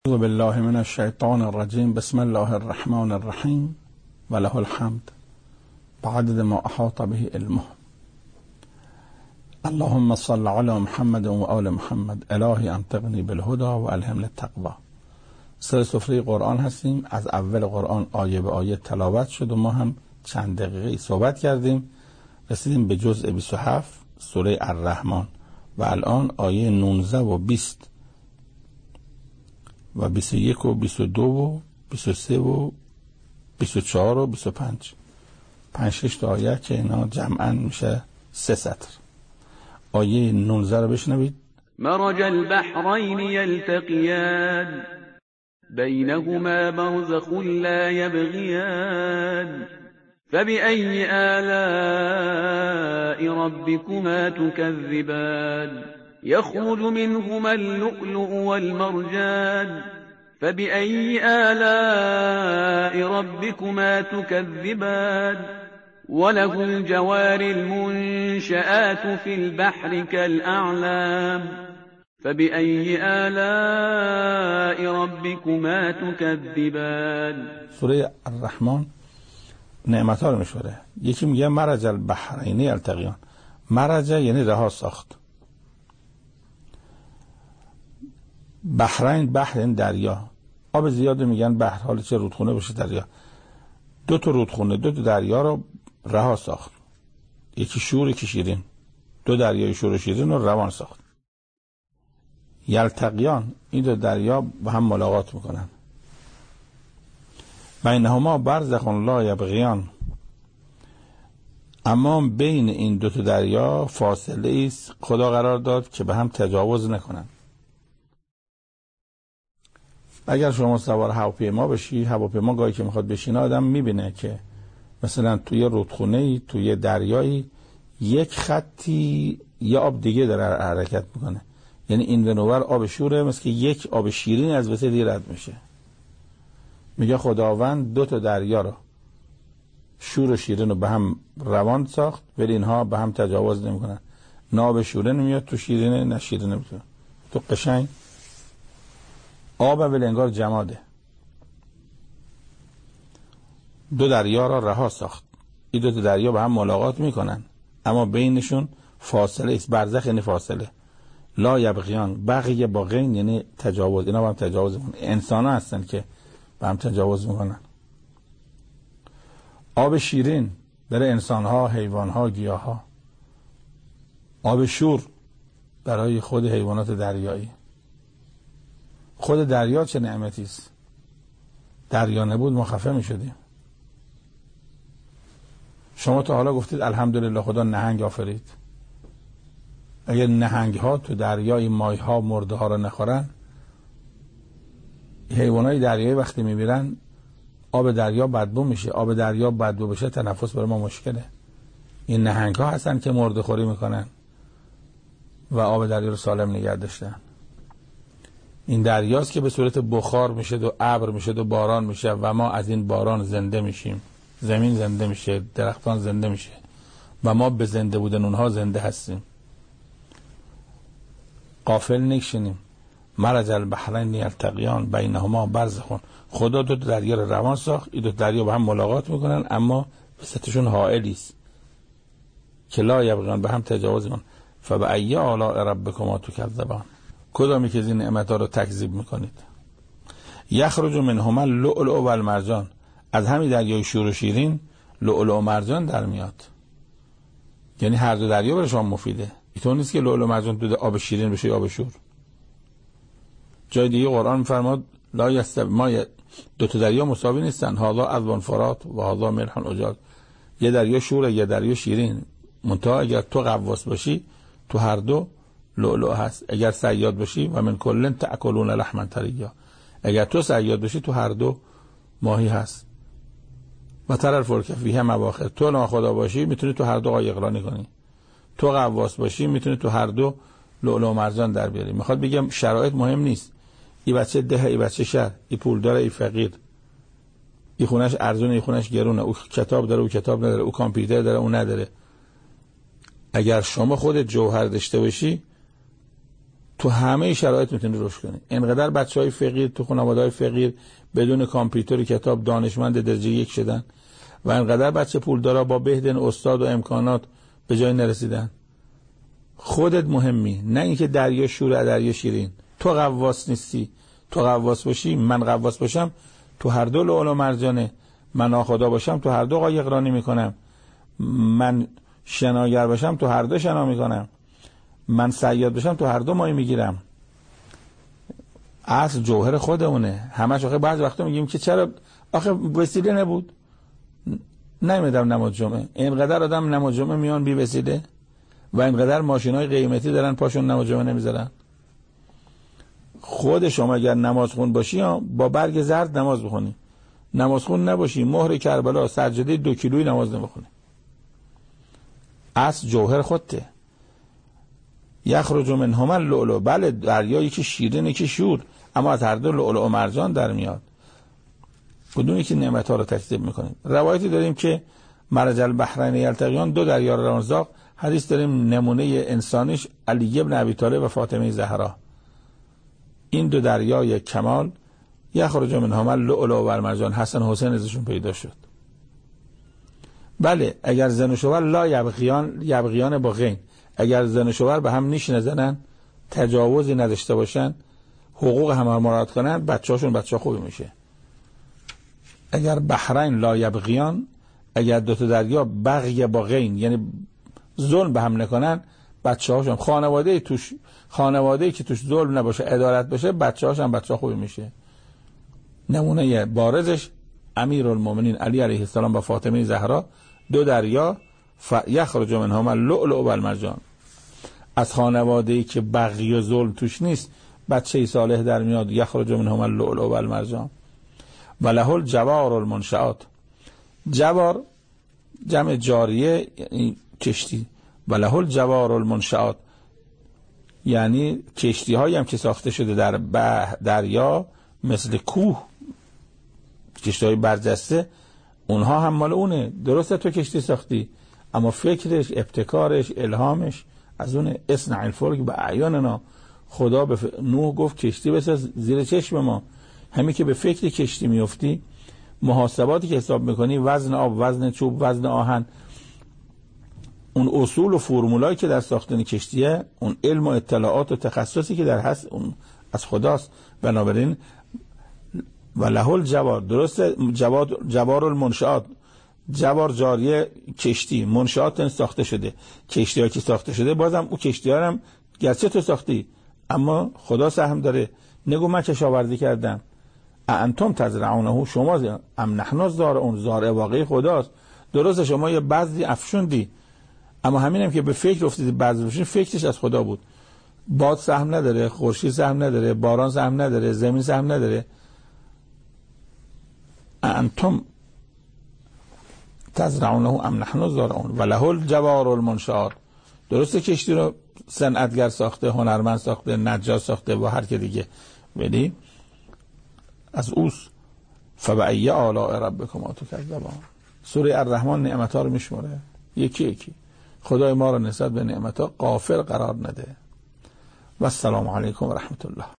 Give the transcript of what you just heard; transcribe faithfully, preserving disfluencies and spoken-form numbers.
اعوذ بالله من الشیطان الرجیم. بسم الله الرحمن الرحیم و له الحمد بعدد ما احاط به علمه. اللهم صل علی محمد و آل محمد. الهی انطقنی بالهدى و الهمنی التقوی. سر سفره قرآن هستیم. از اول قرآن آیه به آیه تلاوت شد و ما هم چند دقیقه صحبت کردیم. رسیدیم به جزء بیست و هفت سوره الرحمن و الان آیه نوزده و بیست و بیست و یک و بیست و دو و بیست و سه و بیست و چهار و بیست و پنج پنج شش تا آیه که اینا جمعاً میشه سه سطر. آیه نوزده رو بشنوید. مرج البحرین یلتقیان بینهما برزخ لا یبغیان فبأي آلاء ربكما تكذبان يخرج منهما اللؤلؤ والمرجان فبأي آلاء ربكما تكذبان وله الجوار المنشآت في البحر كالأعلام فبأي آلاء ربكما تكذبان. سوره الرحمن نعمت ها رو میشوره. یکی میگه مرج البحرین یلتقیان. مرج یعنی رها ساخت. بحرین، بحر این دریا. آب زیاد میگن بحر، حالا چه رودخونه باشه دریا. دو تا رودخونه، دو تا دریا رو رها ساخت. یکی شور، یکی شیرین. دو دریای شور و شیرین رو روان ساخت. یلتقیان، این دو دریا با هم ملاقات میکنن. بینهما برزخ لا یبغیان، اما بین این دو تا دریا فاصله است خدا قرار داد که به هم تجاوز نکنن. اگر شما سوار هواپیما بشی، هواپیما گاهی که میخواد بشینه آدم میبینه که مثلا توی رودخونه‌ای، توی دریایی یک خطی یه آب دیگه داره حرکت میکنه، یعنی این ونور آب شوره، مثل که یک آب شیرین از وسط رد میشه. میگه خداوند دو تا دریا رو، شور و شیرین رو به هم روان ساخت، ولی اینها به هم تجاوز نمیکنن. نه آب شیرین میاد تو شیرینه، نه شیرین نمیاد تو قشنگ. آب ولی انگار جماده. دو دریا را رها ساخت. این دو تا دریا به هم ملاقات میکنن اما بینشون فاصله است. برزخ یعنی فاصله. لا یبغیان، بغی با غین یعنی تجاوز. اینا با هم تجاوز میکنن. انسان ها هستن که با هم تجاوز میکنن. آب شیرین برای انسان ها، حیوان ها، گیاه ها. آب شور برای خود حیوانات دریایی. خود دریا چه نعمتی است. دریا نبود ما خفه می شدیم. شما تا حالا گفتید الحمدلله خدا نهنگ آفرید؟ اگر نهنگ ها تو دریای ماهی ها مرده ها رو نخورن، حیوانای دریایی وقتی میمیرن آب دریا بدبو میشه. آب دریا بدبو بشه تنفس برای ما مشکله. این نهنگ ها هستن که مرده خوری میکنن و آب دریا رو سالم نگه داشتن. این دریاست که به صورت بخار میشه و ابر میشه و باران میشه و ما از این باران زنده میشیم. زمین زنده میشه، درختان زنده میشه و ما به زنده بودن اونها زنده هستیم. غافل نشینیم. مرج البحرین یلتقیان بینهما برزخ. خدا دو دریا رو روان ساخت. این دو دریا با هم ملاقات میکنن اما وسطشون حائلی است که لا یبغیان، به هم تجاوز میکنن. فبأی آلاء ربکما تکذبان. کدامی که از این نعمت‌ها رو تکذیب میکنید؟ یخرج منهما اللؤلؤ و المرجان. از همین دریای شور و شیرین لؤلؤ و مرجان در میاد. یعنی هر دو دریا برای شما مفیده. اینطور نیست که لؤلؤ و مرجان تو آب شیرین بشه آب شور. جای دیگه قرآن میفرماد لا یستوی ما، دو تا دریا مساوی نیستن. هذا عذب فرات و هذا ملح اجاج. یه دریا شوره، یه دریا شیرین. منتها اگر تو غواص باشی تو هر دو لؤلؤ هست. اگر صیاد باشی و من کلن تأکلون لحما طریا، اگر تو صیاد باشی تو هر دو ماهی هست. و تر الفلک فیها مواخر. تو ناخدا باشی میتونی تو هر دو قایقرانی کنی. تو غواص باشی میتونی تو هر دو لؤلؤ و مرجان در بیاری. میخواد بگم شرایط مهم نیست. این بچه ده، این بچه شهر، این پول داره، این فقیر، این خونش ارزونه، این خونش گرونه، او کتاب داره، او کتاب نداره، او کامپیوتر داره، او نداره. اگر شما خودت جوهر داشته باشی تو همه شرایط میتونی رشد کنی. اینقدر بچهای فقیر تو خانواده‌های فقیر بدون کامپیوتر کتاب دانشمند درجه یک شدن و اینقدر بچه پولدارا با بهترین استاد و امکانات به جای نرسیدن. خودت مهمی، نه اینکه دریا شور دریا شیرین. تو غواص نیستی، تو غواص باشی، من غواص باشم، تو هر دو لؤلؤ و مرجانه. من ناخدا باشم تو هر دو قایق رانی میکنم، من شناگر باشم تو هر دو شنا میکنم، من صیاد باشم تو هر دو ماهی میگیرم. اصل جوهر خودمونه. همش آخه بعض وقتا میگیم که چرا آخه وسیله نبود نمیدم نماز جمعه. اینقدر آدم نماز جمعه میان بی وسیله و اینقدر ماشینای قیمتی دارن پاشون نماز جمعه نمیذارن. خود شما اگر نماز خون باشی با برگ زرد نماز بخونی، نماز خون نباشی مهر کربلا سجاده دو کیلویی نماز نمیخونی. اصل جوهر خودته. یخرج منهما اللؤلؤ، بله دریا یکی شیرین یکی شور، اما از هر دو لؤلؤ و مرجان در میاد. بدون اینکه نعمت‌ها رو تکذیب میکنیم. روایتی داریم که مرج البحرین یلتقیان، دو دریا رو رمزاق. حدیث داریم نمونه انسانیش علی ابن ابی طالب و فاطمه زهرا. این دو دریای کمال یخرج منهما اللؤلؤ و المرجان، حسن حسین ازشون پیدا شد. بله اگر زن و شوهر لا یبغیان، یبغیان با غین، اگر زن و شوهر به هم نیش نزنن، تجاوزی نداشته باشن، حقوق هم مراعات کنن، بچه‌هاشون بچه خوبی میشه. اگر بحرین لا یبغیان، اگر دو تا دریا بغی با غین یعنی ظلم به هم نکنن، بچه‌هاشون خانواده توش خانواده‌ای که توش ظلم نباشه عدالت باشه، بچه‌هاشون بچه خوبی میشه. نمونه بارزش امیرالمومنین علی علیه السلام با فاطمه زهرا، دو دریا یخرج منهما اللؤلؤ و المرجان. از خانواده‌ای که بغی و ظلم توش نیست بچه صالح در میاد، یخرج منهما اللؤلؤ و المرجان. و له الجوار المنشآت، جوار جمع جاریه یعنی کشتی، و له الجوار المنشآت یعنی کشتی هایی هم که ساخته شده در دریا مثل کوه، کشتی های برجسته، اونها هم مال اونه. درسته تو کشتی ساختی اما فکرش، ابتکارش، الهامش از اونه. اصنع الفلک باعیننا، خدا به نوح گفت کشتی بساز زیر چشم ما. همین که به فکر کشتی میفتی، محاسباتی که حساب میکنی، وزن آب، وزن چوب، وزن آهن، اون اصول و فرمولایی که در ساختن کشتیه، اون علم و اطلاعات و تخصصی که در هست اون از خداست. بنابراین و له الجوار، درسته جوار جوار المنشآت، جوار جاریه کشتی، منشآت ساخته شده، کشتی ها که ساخته شده، بازم اون کشتی ها هم گرچه تو ساختی اما خدا سهم داره. نگو من کشاورزی کردم، انتم تزرعونه، شما ام نحن الزارعون، زارع واقعی خداست. درسته شما یه بذری افشوندی اما همین هم که به فکر افتید بذر بشین، فکرش از خدا بود. باد سهم نداره، خورشید سهم نداره، باران سهم نداره، زمین سهم نداره. انتم تزرعونه ام نحن الزارعون و له الجوار المنشآت. درسته کشتی رو صنعتگر ساخته، هنرمند ساخته، نجار ساخته و هر که دیگه، ولی از اوس. فبأی آلاء ربکما تکذبان. سوره الرحمن نعمت‌ها رو میشماره یکی یکی. خدای ما رو نسبت به نعمت‌ها غافل قرار نده. و السلام علیکم و رحمت الله.